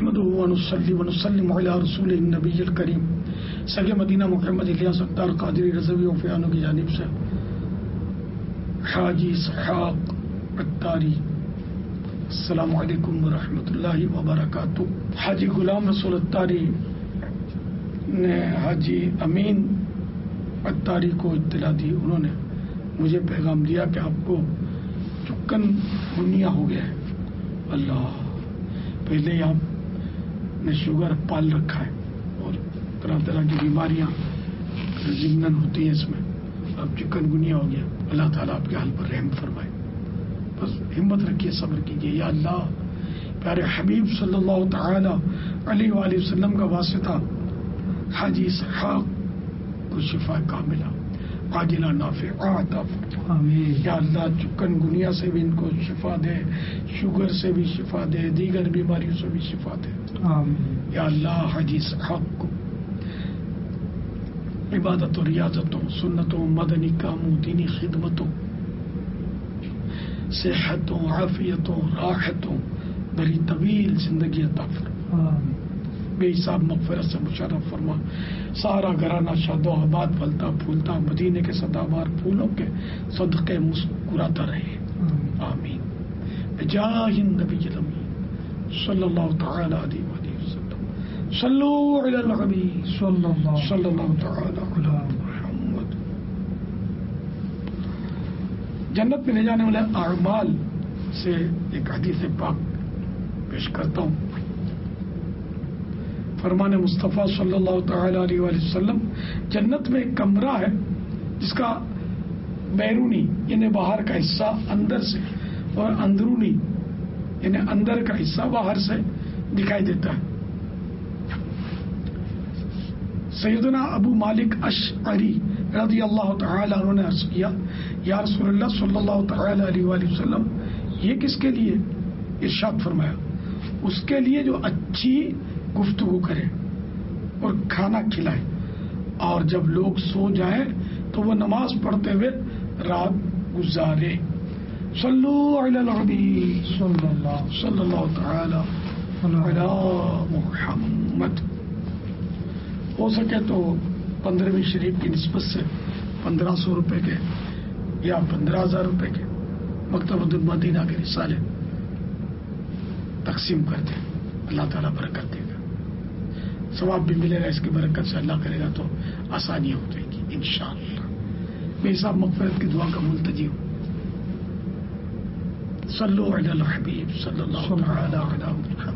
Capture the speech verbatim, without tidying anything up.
نحمده ونصلي ونسلم على رسول النبی الکریم سگ مدینہ محمد الیاس ستار قادری رضوی وفیانوں کی جانب سے حاجی اسحاق عطاری السلام علیکم ورحمۃ اللہ وبرکاتہ. حاجی غلام رسول عطاری نے حاجی امین عطاری کو اطلاع دی. انہوں نے مجھے پیغام دیا کہ آپ کو چکن گنیا ہو گیا ہے. اللہ، پہلے ہی آپ نے شوگر پال رکھا ہے اور طرح طرح کی بیماریاں ضمن ہوتی ہیں اس میں، اب چکن گنیا ہو گیا. اللہ تعالیٰ آپ کے حال پر رحم فرمائے. بس ہمت رکھیے، صبر کیجیے. یا اللہ، پیارے حبیب صلی اللہ تعالی علیہ وآلہ وسلم کا واسطہ حاجی اسحاق کو شفا کاملہ عاجلہ نافعہ عطا فرما. یا اللہ، چکن گنیا سے بھی ان کو شفا دے، شوگر سے بھی شفا دے، دیگر بیماریوں سے بھی شفا دے. یا اللہ، حاجی اسحاق کو عبادت و ریاضتوں، سنتوں، مدنی کاموں، دینی خدمتوں، صحتوں، عافیتوں، راحتوں، بڑی طویل زندگی عطا فرما. بے حساب مغفرت سے مشرف فرما. سارا گھرانہ شاد و آباد، پھلتا پھولتا، مدینے کے سداوار پھولوں کے صدقے مسکراتا رہے. آمین. بجاہ النبی الامین صلی اللہ تعالی علیہ وآلہ وسلم. صلو علی الحبیب صلی اللہ تعالی علی محمد. جنت میں لے جانے والے اعمال سے ایک حدیث پاک پیش کرتا ہوں. فرمان مصطفیٰ صلی اللہ تعالی علیہ وآلہ وسلم، جنت میں ایک کمرہ ہے جس کا بیرونی یعنی باہر کا حصہ اندر سے اور اندرونی یعنی اندر کا حصہ باہر سے دکھائی دیتا ہے. سیدنا ابو مالک اشعری رضی اللہ تعالی عنہ نے عرض کیا، یا رسول اللہ صلی اللہ تعالی علیہ وآلہ وسلم، یہ کس کے لیے؟ ارشاد فرمایا، اس کے لیے جو اچھی گفتگو کرے اور کھانا کھلائے، اور جب لوگ سو جائیں تو وہ نماز پڑھتے ہوئے رات گزارے. صلو علی الحبیب صلی اللہ تعالی علی محمد. ہو سکے تو پندرہویں شریف کی نسبت سے پندرہ سو روپے کے یا پندرہ ہزار روپے کے مکتبۃ المدینہ کے رسالے تقسیم کر دیں. اللہ تعالیٰ برکت دے گا، ثواب بھی ملے گا. اس کی برکت سے اللہ کرے گا تو آسانیاں ہو جائیں گی انشاءاللہ. میں صاحب مغفرت کی دعا کا ملتجی ہوں. صلو علی الحبیب صلی اللہ تعالی علی محمد.